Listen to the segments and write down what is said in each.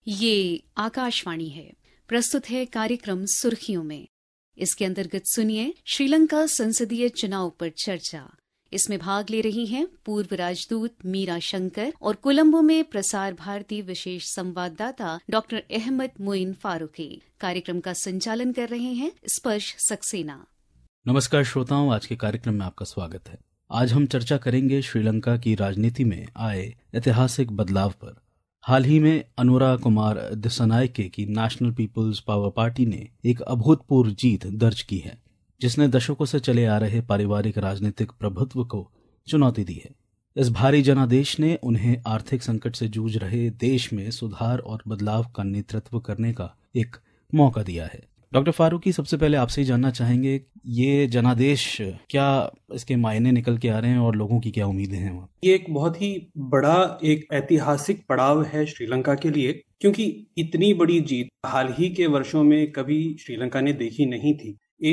ये आकाशवाणी है। प्रस्तुत है कार्यक्रम सुर्खियों में। इसके अंतर्गत सुनिए श्रीलंका संसदीय चुनाव पर चर्चा। इसमें भाग ले रही हैं पूर्व राजदूत मीरा शंकर और कोलंबो में प्रसार भारती विशेष संवाददाता डॉक्टर अहमद मोइन फारूकी। कार्यक्रम का संचालन कर रहे हैं स्पर्श सक्सेना। नमस्कार श्रोताओं, आज के कार्यक्रम में आपका स्वागत है। आज हम चर्चा करेंगे श्रीलंका की राजनीति में आए ऐतिहासिक बदलाव पर। हाल ही में अनुरा कुमार दिसानायके की नेशनल पीपल्स पावर पार्टी ने एक अभूतपूर्व जीत दर्ज की है, जिसने दशकों से चले आ रहे पारिवारिक राजनीतिक प्रभुत्व को चुनौती दी है। इस भारी जनादेश ने उन्हें आर्थिक संकट से जूझ रहे देश में सुधार और बदलाव का नेतृत्व करने का एक मौका दिया है। डॉक्टर फारूकी, सबसे पहले आपसे ही जानना चाहेंगे, ये जनादेश क्या इसके मायने निकल के आ रहे हैं और लोगों की क्या उम्मीदें हैं वहाँ? ये एक बहुत ही बड़ा एक ऐतिहासिक पड़ाव है श्रीलंका के लिए, क्योंकि इतनी बड़ी जीत हाल ही के वर्षों में कभी श्रीलंका ने देखी नहीं थी।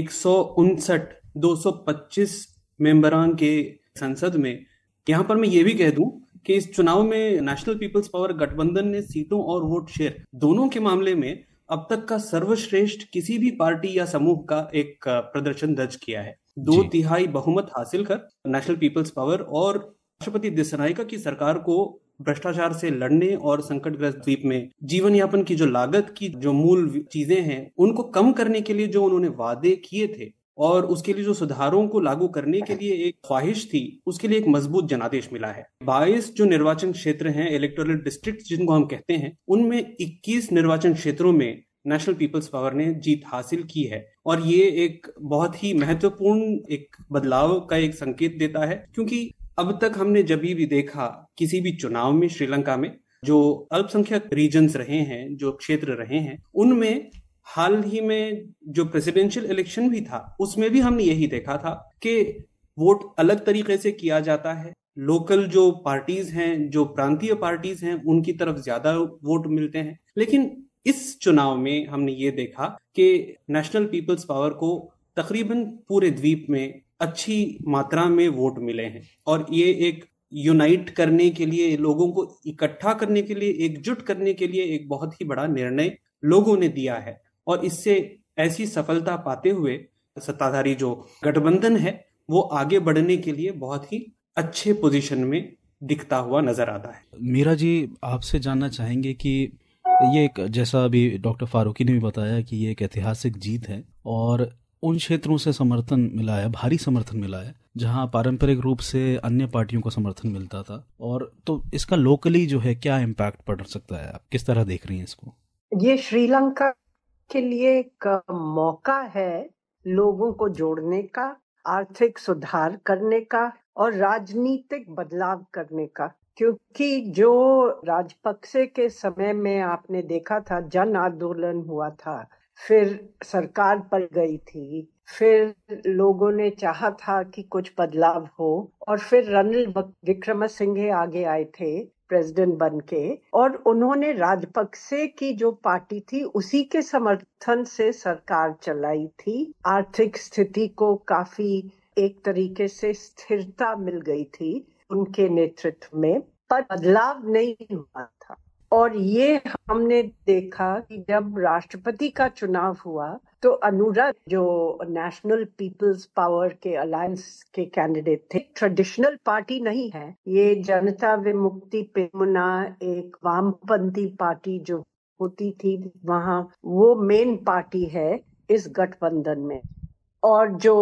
225 मेंबरान के संसद में, यहाँ पर मैं ये भी कह दूं कि इस चुनाव में नेशनल पीपल्स पावर गठबंधन ने सीटों और वोट शेयर दोनों के मामले में अब तक का सर्वश्रेष्ठ किसी भी पार्टी या समूह का एक प्रदर्शन दर्ज किया है। 2/3 बहुमत हासिल कर नेशनल पीपल्स पावर और राष्ट्रपति दिसानायका की सरकार को भ्रष्टाचार से लड़ने और संकटग्रस्त द्वीप में जीवन यापन की जो लागत की जो मूल चीजें हैं उनको कम करने के लिए जो उन्होंने वादे किए थे और उसके लिए जो सुधारों को लागू करने के लिए एक ख्वाहिश थी, उसके लिए एक मजबूत जनादेश मिला है। 22 जो निर्वाचन क्षेत्र हैं, इलेक्टोरल डिस्ट्रिक्ट जिनको हम कहते हैं, उनमें 21 निर्वाचन क्षेत्रों में नेशनल पीपल्स पावर ने जीत हासिल की है और ये एक बहुत ही महत्वपूर्ण एक बदलाव का एक संकेत देता है, क्योंकि अब तक हमने जब भी देखा किसी भी चुनाव में श्रीलंका में जो अल्पसंख्यक रीजन्स रहे हैं, जो क्षेत्र रहे हैं, उनमें हाल ही में जो प्रेसिडेंशियल इलेक्शन भी था उसमें भी हमने यही देखा था कि वोट अलग तरीके से किया जाता है। लोकल जो पार्टीज हैं, जो प्रांतीय पार्टीज हैं, उनकी तरफ ज्यादा वोट मिलते हैं। लेकिन इस चुनाव में हमने ये देखा कि नेशनल पीपल्स पावर को तकरीबन पूरे द्वीप में अच्छी मात्रा में वोट मिले हैं और ये एक यूनाइट करने के लिए, लोगों को इकट्ठा करने के लिए, एकजुट करने के लिए एक बहुत ही बड़ा निर्णय लोगों ने दिया है और इससे ऐसी सफलता पाते हुए सत्ताधारी जो गठबंधन है वो आगे बढ़ने के लिए बहुत ही अच्छे पोजीशन में दिखता हुआ नजर आता है। मीरा जी, आपसे जानना चाहेंगे कि ये एक, जैसा अभी डॉक्टर फारूकी ने भी बताया कि ये एक ऐतिहासिक जीत है और उन क्षेत्रों से समर्थन मिला है, भारी समर्थन मिला है जहां पारंपरिक रूप से अन्य पार्टियों को समर्थन मिलता था, और तो इसका लोकली जो है क्या इम्पैक्ट पड़ सकता है? आप किस तरह देख रही हैं इसको? ये श्रीलंका के लिए एक मौका है लोगों को जोड़ने का, आर्थिक सुधार करने का और राजनीतिक बदलाव करने का, क्योंकि जो राजपक्षे के समय में आपने देखा था, जन आंदोलन हुआ था, फिर सरकार पलट गई थी, फिर लोगों ने चाहा था कि कुछ बदलाव हो और फिर रणनील विक्रमसिंघे आगे आए थे प्रेसिडेंट बनके और उन्होंने राजपक्षे की जो पार्टी थी उसी के समर्थन से सरकार चलाई थी। आर्थिक स्थिति को काफी एक तरीके से स्थिरता मिल गई थी उनके नेतृत्व में, पर बदलाव नहीं हुआ था। और ये हमने देखा कि जब राष्ट्रपति का चुनाव हुआ तो अनुरा जो नेशनल पीपल्स पावर के अलायंस के कैंडिडेट थे, ट्रेडिशनल पार्टी नहीं है ये, जनता विमुक्ति पेरमुना एक वामपंथी पार्टी जो होती थी वहां, वो मेन पार्टी है इस गठबंधन में। और जो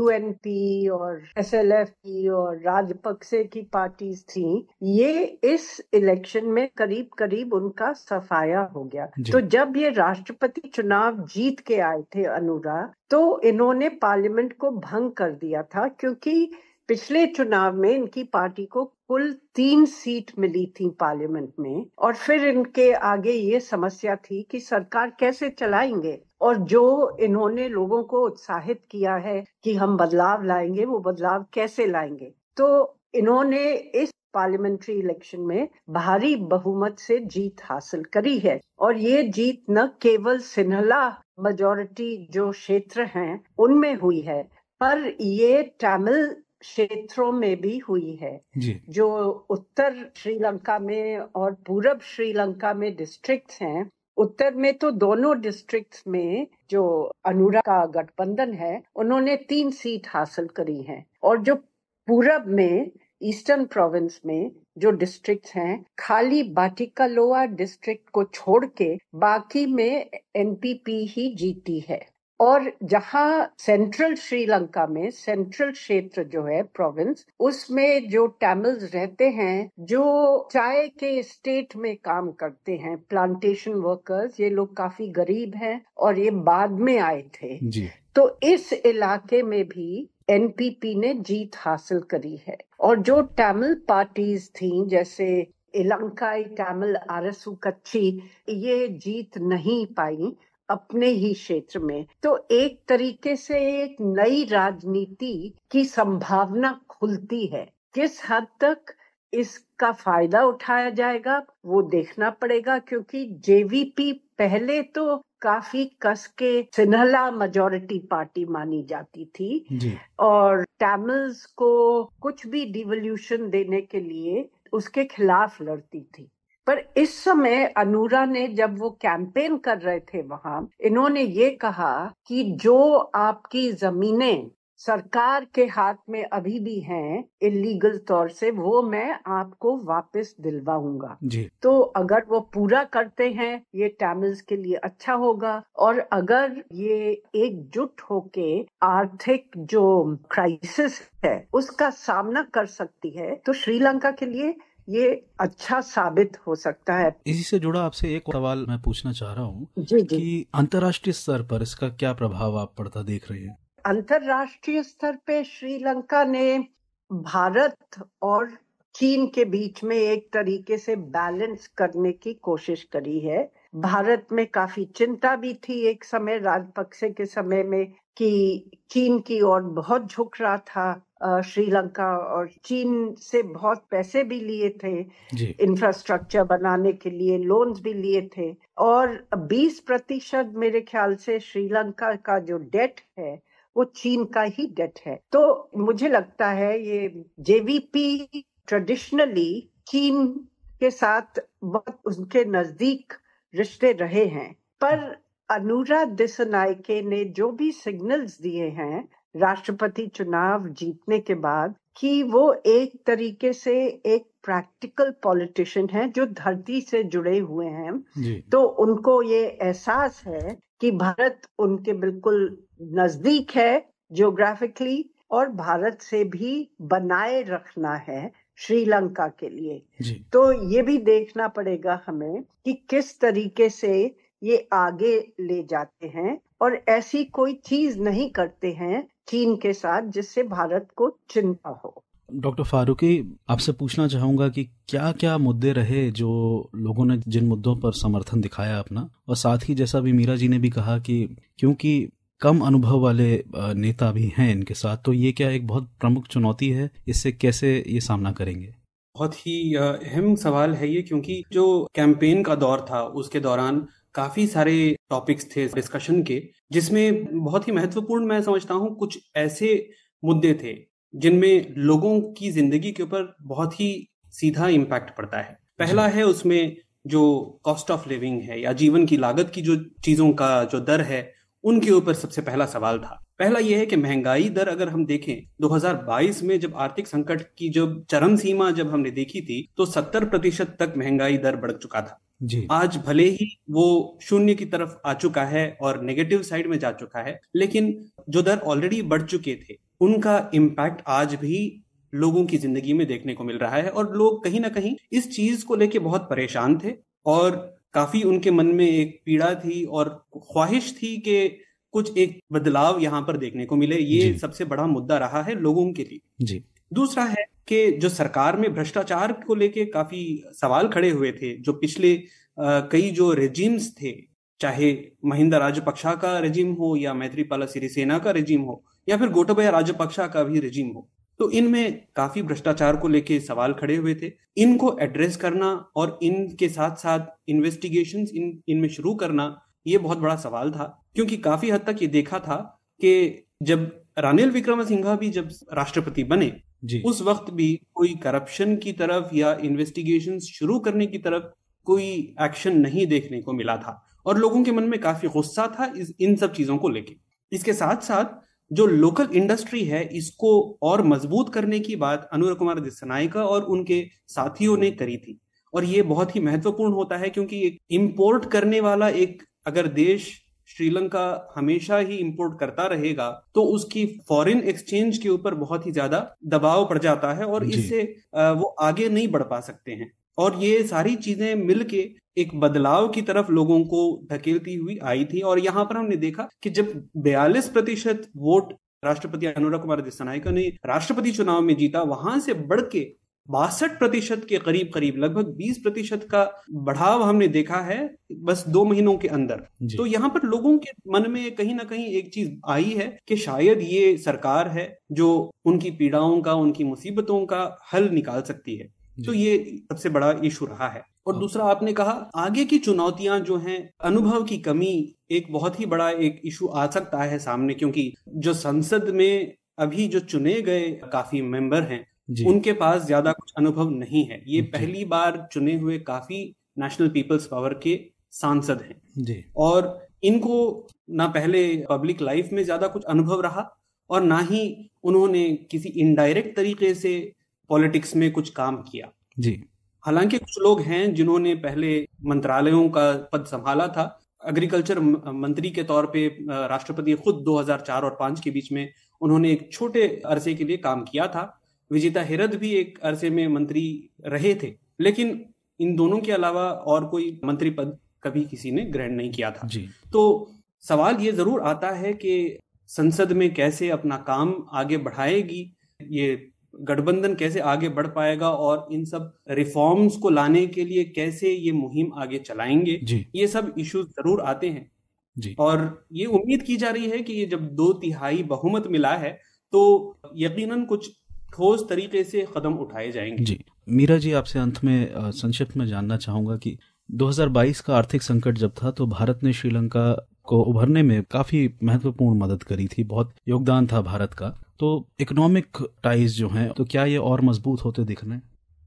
यूएनपी और एसएलएफ और राजपक्षे की पार्टीज थी, ये इस इलेक्शन में करीब करीब उनका सफाया हो गया। तो जब ये राष्ट्रपति चुनाव जीत के आए थे अनुरा, तो इन्होंने पार्लियामेंट को भंग कर दिया था, क्योंकि पिछले चुनाव में इनकी पार्टी को कुल 3 सीट मिली थी पार्लियामेंट में और फिर इनके आगे ये समस्या थी कि सरकार कैसे चलाएंगे। और जो इन्होंने लोगों को उत्साहित किया है कि हम बदलाव लाएंगे, वो बदलाव कैसे लाएंगे, तो इन्होंने इस पार्लियामेंट्री इलेक्शन में भारी बहुमत से जीत हासिल करी है। और ये जीत न केवल सिन्हला मेजॉरिटी जो क्षेत्र हैं उनमें हुई है, पर ये तमिल क्षेत्रों में भी हुई है जी। जो उत्तर श्रीलंका में और पूरब श्रीलंका में डिस्ट्रिक्ट्स हैं। उत्तर में तो दोनों डिस्ट्रिक्ट्स में जो अनुरा का गठबंधन है उन्होंने 3 सीट हासिल करी हैं, और जो पूरब में ईस्टर्न प्रोविंस में जो डिस्ट्रिक्ट्स हैं, खाली बाटिकालोआ डिस्ट्रिक्ट को छोड़ के बाकी में एनपीपी ही जीती है। और जहां सेंट्रल श्रीलंका में सेंट्रल क्षेत्र जो है प्रोविंस, उसमें जो तमिल्स रहते हैं जो चाय के स्टेट में काम करते हैं, प्लांटेशन वर्कर्स, ये लोग काफी गरीब हैं और ये बाद में आए थे जी। तो इस इलाके में भी एनपीपी ने जीत हासिल करी है। और जो तमिल पार्टीज थी जैसे इलंकाई तमिल अरसू कच्छी, ये जीत नहीं पाई अपने ही क्षेत्र में। तो एक तरीके से एक नई राजनीति की संभावना खुलती है। किस हद तक इसका फायदा उठाया जाएगा वो देखना पड़ेगा, क्योंकि जेवीपी पहले तो काफी कस के सिन्हला मेजॉरिटी पार्टी मानी जाती थी जी। और तमिल्स को कुछ भी डिवोल्यूशन देने के लिए उसके खिलाफ लड़ती थी। पर इस समय अनुरा ने, जब वो कैंपेन कर रहे थे वहां, इन्होंने ये कहा कि जो आपकी जमीनें सरकार के हाथ में अभी भी हैं इलीगल तौर से, वो मैं आपको वापस दिलवाऊंगा। जी। तो अगर वो पूरा करते हैं ये तमिल्स के लिए अच्छा होगा, और अगर ये एकजुट होके आर्थिक जो क्राइसिस है उसका सामना कर सकती है तो श्रीलंका के लिए ये अच्छा साबित हो सकता है। इसी से जुड़ा आपसे एक सवाल मैं पूछना चाह रहा हूँ कि अंतर्राष्ट्रीय स्तर पर इसका क्या प्रभाव आप पड़ता देख रहे हैं? अंतर्राष्ट्रीय स्तर पे श्रीलंका ने भारत और चीन के बीच में एक तरीके से बैलेंस करने की कोशिश करी है। भारत में काफी चिंता भी थी एक समय राजपक्षे के समय में कि चीन की ओर बहुत झुक रहा था श्रीलंका, और चीन से बहुत पैसे भी लिए थे इंफ्रास्ट्रक्चर बनाने के लिए, लोन्स भी लिए थे, और 20% मेरे ख्याल से श्रीलंका का जो डेट है वो चीन का ही डेट है। तो मुझे लगता है ये जेवीपी ट्रेडिशनली चीन के साथ बहुत उनके नजदीक रिश्ते रहे हैं, पर अनुरा दिसनायके ने जो भी सिग्नल्स दिए हैं राष्ट्रपति चुनाव जीतने के बाद कि वो एक तरीके से एक प्रैक्टिकल पॉलिटिशियन है जो धरती से जुड़े हुए हैं जी। तो उनको ये एहसास है कि भारत उनके बिल्कुल नजदीक है जियोग्राफिकली, और भारत से भी बनाए रखना है श्रीलंका के लिए जी। तो ये भी देखना पड़ेगा हमें कि किस तरीके से ये आगे ले जाते हैं और ऐसी कोई चीज नहीं करते हैं चीन के साथ जिससे भारत को चिंता हो। डॉक्टर फारूकी, आपसे पूछना चाहूंगा कि क्या क्या मुद्दे रहे जो लोगों ने जिन मुद्दों पर समर्थन दिखाया अपना, और साथ ही जैसा भी मीरा जी ने भी कहा कि क्योंकि कम अनुभव वाले नेता भी हैं इनके साथ, तो ये क्या एक बहुत प्रमुख चुनौती है, इससे कैसे ये सामना करेंगे? बहुत ही अहम सवाल है ये, क्योंकि जो कैंपेन का दौर था उसके दौरान काफी सारे टॉपिक्स थे डिस्कशन के, जिसमें बहुत ही महत्वपूर्ण मैं समझता हूँ कुछ ऐसे मुद्दे थे जिनमें लोगों की जिंदगी के ऊपर बहुत ही सीधा इम्पैक्ट पड़ता है। पहला है उसमें जो कॉस्ट ऑफ लिविंग है या जीवन की लागत की जो चीजों का जो दर है उनके ऊपर सबसे पहला सवाल था। पहला यह है कि महंगाई दर अगर हम देखें 2022 में जब आर्थिक संकट की जो चरम सीमा जब हमने देखी थी तो 70% तक महंगाई दर बढ़ चुका था जी। आज भले ही वो 0 की तरफ आ चुका है और नेगेटिव साइड में जा चुका है, लेकिन जो दर ऑलरेडी बढ़ चुके थे उनका इम्पैक्ट आज भी लोगों की जिंदगी में देखने को मिल रहा है और लोग कहीं ना कहीं इस चीज को लेके बहुत परेशान थे और काफी उनके मन में एक पीड़ा थी और ख्वाहिश थी कि कुछ एक बदलाव यहाँ पर देखने को मिले। ये सबसे बड़ा मुद्दा रहा है लोगों के लिए जी। दूसरा है कि जो सरकार में भ्रष्टाचार को लेके काफी सवाल खड़े हुए थे, जो पिछले कई जो रेजिम्स थे, चाहे महिंदा राजपक्षा का रेजिम हो या मैत्रीपाला सिरिसेना का रेजिम हो या फिर गोटाबया राजपक्षा का भी रेजिम हो, तो इनमें काफी भ्रष्टाचार को लेके सवाल खड़े हुए थे। इनको एड्रेस करना और इनके साथ साथ इन्वेस्टिगेशंस इनमें शुरू करना ये बहुत बड़ा सवाल था, क्योंकि काफी हद तक ये देखा था कि जब रानिल विक्रमसिंघा भी जब राष्ट्रपति बने जी। उस वक्त भी कोई करप्शन की तरफ या इन्वेस्टिगेशन शुरू करने की तरफ कोई एक्शन नहीं देखने को मिला था और लोगों के मन में काफी गुस्सा था इन सब चीजों को लेके। इसके साथ साथ जो लोकल इंडस्ट्री है इसको और मजबूत करने की बात अनुरा कुमार दिस्सनायका और उनके साथियों ने करी थी और ये बहुत ही महत्वपूर्ण होता है क्योंकि एक इंपोर्ट करने वाला एक अगर देश श्रीलंका हमेशा ही इंपोर्ट करता रहेगा तो उसकी फॉरेन एक्सचेंज के ऊपर बहुत ही ज्यादा दबाव पड़ जाता है और इससे वो आगे नहीं बढ़ पा सकते हैं और ये सारी चीजें मिलके एक बदलाव की तरफ लोगों को धकेलती हुई आई थी। और यहाँ पर हमने देखा कि जब 42% वोट राष्ट्रपति अनुरा कुमार दिस्सनायका ने राष्ट्रपति चुनाव में जीता, वहां से बढ़ के 62% के करीब लगभग 20% का बढ़ाव हमने देखा है बस 2 महीनों के अंदर। तो यहाँ पर लोगों के मन में कहीं ना कहीं एक चीज आई है कि शायद ये सरकार है जो उनकी पीड़ाओं का, उनकी मुसीबतों का हल निकाल सकती है। तो ये सबसे बड़ा इशू रहा है। और दूसरा आपने कहा आगे की चुनौतियां जो हैं, अनुभव की कमी एक बहुत ही बड़ा एक इशू आ सकता है सामने, क्योंकि जो संसद में अभी जो चुने गए काफी मेंबर हैं उनके पास ज्यादा कुछ अनुभव नहीं है। ये पहली बार चुने हुए काफी नेशनल पीपल्स पावर के सांसद हैं और इनको ना पहले पब्लिक लाइफ में ज्यादा कुछ अनुभव रहा और ना ही उन्होंने किसी इनडायरेक्ट तरीके से पॉलिटिक्स में कुछ काम किया। हालांकि कुछ लोग हैं जिन्होंने पहले मंत्रालयों का पद संभाला था। एग्रीकल्चर मंत्री के तौर पे राष्ट्रपति खुद 2004 और 5 के बीच में उन्होंने एक छोटे अरसे के लिए काम किया था। विजेता हेरथ भी एक अरसे में मंत्री रहे थे, लेकिन इन दोनों के अलावा और कोई मंत्री पद कभी किसी ने ग्रहण नहीं किया था। तो सवाल ये जरूर आता है कि संसद में कैसे अपना काम आगे बढ़ाएगी, ये गठबंधन कैसे आगे बढ़ पाएगा और इन सब रिफॉर्म्स को लाने के लिए कैसे ये मुहिम आगे चलाएंगे। ये सब इश्यूज जरूर आते हैं और ये उम्मीद की जा रही है कि ये जब 2/3 बहुमत मिला है तो यकीनन कुछ ठोस तरीके से कदम उठाए जाएंगे। मीरा जी, आपसे अंत में संक्षिप्त में जानना चाहूंगा कि 2022 का आर्थिक संकट जब था तो भारत ने श्रीलंका को उभरने में काफी महत्वपूर्ण मदद करी थी, बहुत योगदान था भारत का। तो इकोनॉमिक टाइज जो हैं, तो क्या ये और मजबूत होते दिख रहे हैं?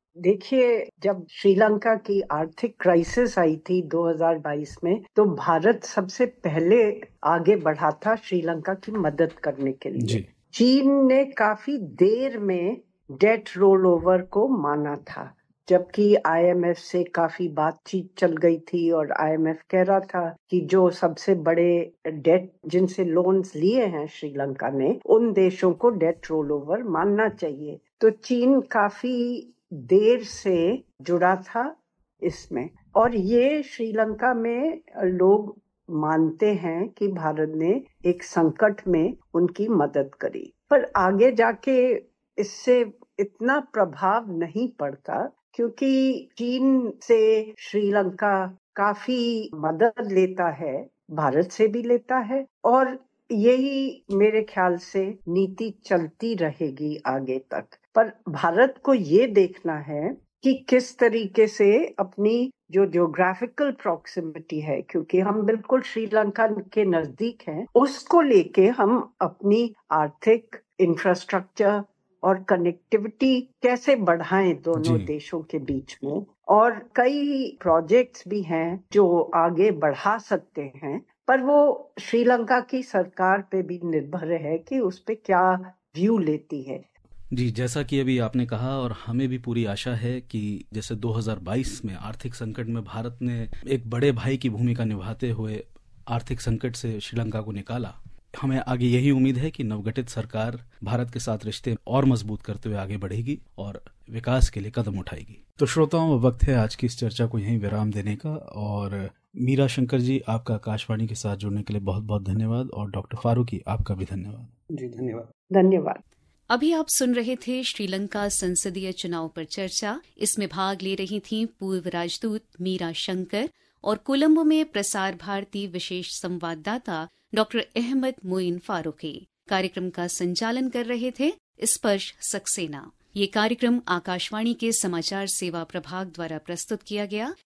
देखिए, जब श्रीलंका की आर्थिक क्राइसिस आई थी 2022 में तो भारत सबसे पहले आगे बढ़ा था श्रीलंका की मदद करने के लिए। चीन ने काफी देर में डेट रोल ओवर को माना था, जबकि आईएमएफ से काफी बातचीत चल गई थी और आईएमएफ कह रहा था कि जो सबसे बड़े डेट जिनसे लोन्स लिए हैं श्रीलंका ने, उन देशों को डेट रोल ओवर मानना चाहिए। तो चीन काफी देर से जुड़ा था इसमें और ये श्रीलंका में लोग मानते हैं कि भारत ने एक संकट में उनकी मदद करी, पर आगे जाके इससे इतना प्रभाव नहीं पड़ता क्योंकि चीन से श्रीलंका काफी मदद लेता है, भारत से भी लेता है और यही मेरे ख्याल से नीति चलती रहेगी आगे तक। पर भारत को ये देखना है कि किस तरीके से अपनी जो ज्योग्राफिकल प्रॉक्सिमिटी है, क्योंकि हम बिल्कुल श्रीलंका के नजदीक हैं, उसको लेके हम अपनी आर्थिक इंफ्रास्ट्रक्चर और कनेक्टिविटी कैसे बढ़ाएं दोनों देशों के बीच में। और कई प्रोजेक्ट्स भी हैं जो आगे बढ़ा सकते हैं, पर वो श्रीलंका की सरकार पे भी निर्भर है कि उस पे क्या व्यू लेती है। जी, जैसा कि अभी आपने कहा और हमें भी पूरी आशा है कि जैसे 2022 में आर्थिक संकट में भारत ने एक बड़े भाई की भूमिका निभाते हुए आर्थिक संकट से श्रीलंका को निकाला, हमें आगे यही उम्मीद है कि नवगठित सरकार भारत के साथ रिश्ते और मजबूत करते हुए आगे बढ़ेगी और विकास के लिए कदम उठाएगी। तो श्रोताओं, वक्त है आज की इस चर्चा को यहीं विराम देने का। और मीरा शंकर जी, आपका आकाशवाणी के साथ जुड़ने के लिए बहुत बहुत धन्यवाद और डॉक्टर फारूकी, आपका भी धन्यवाद। जी धन्यवाद। धन्यवाद। अभी आप सुन रहे थे श्रीलंका संसदीय चुनाव पर चर्चा। इसमें भाग ले रही थीं पूर्व राजदूत मीरा शंकर और कोलंबो में प्रसार भारती विशेष संवाददाता डॉक्टर अहमद मोइन फारूकी। कार्यक्रम का संचालन कर रहे थे स्पर्श सक्सेना। ये कार्यक्रम आकाशवाणी के समाचार सेवा प्रभाग द्वारा प्रस्तुत किया गया।